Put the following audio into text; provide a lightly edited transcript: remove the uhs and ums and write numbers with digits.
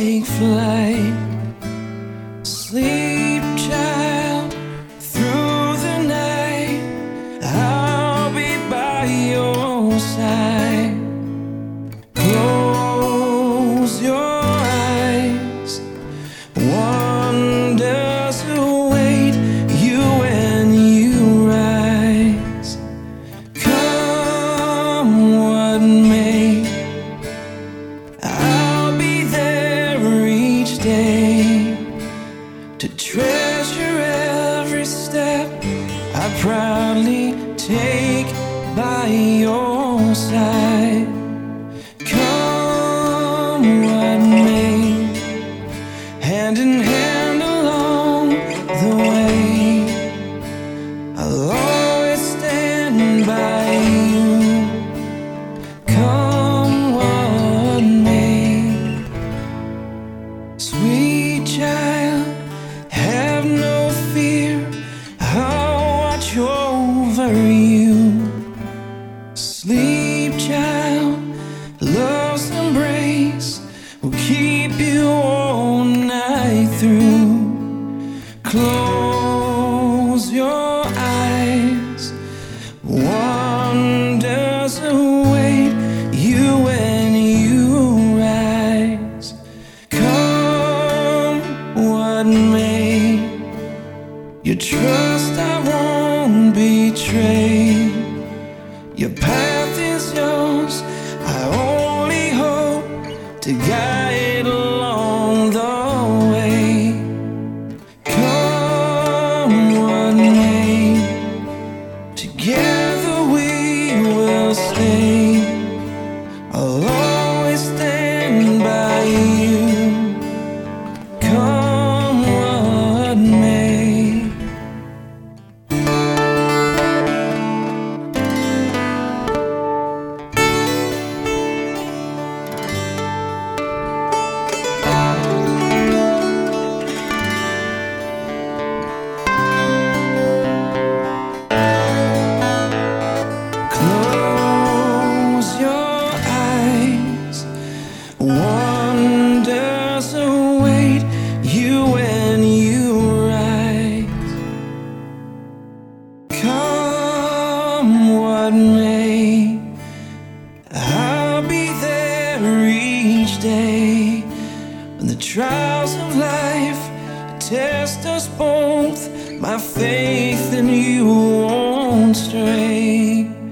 take flight. Sleep, child, through the night. I'll be by your side. Close your eyes. Wonders await you when you rise. Come what may, I'll be there each day to treasure every step I proudly take by your side. Come what may, hand in hand along the way, I'll always stand by you. Come what may. Sweet child, have no fear, I'll watch over you. Sleep, child, love's embrace will keep you all night through. Close your eyes. Wonders await you when you rise. Come what may, your trust I won't betray. Your path is yours, I only hope to guide along the way. Come what may, together we will stay. I'll always stand by you. Come what may. Close your eyes. Wonders await you when you rise. Come what may, I'll be there each day when the trials of life test us both. My faith in you won't stray.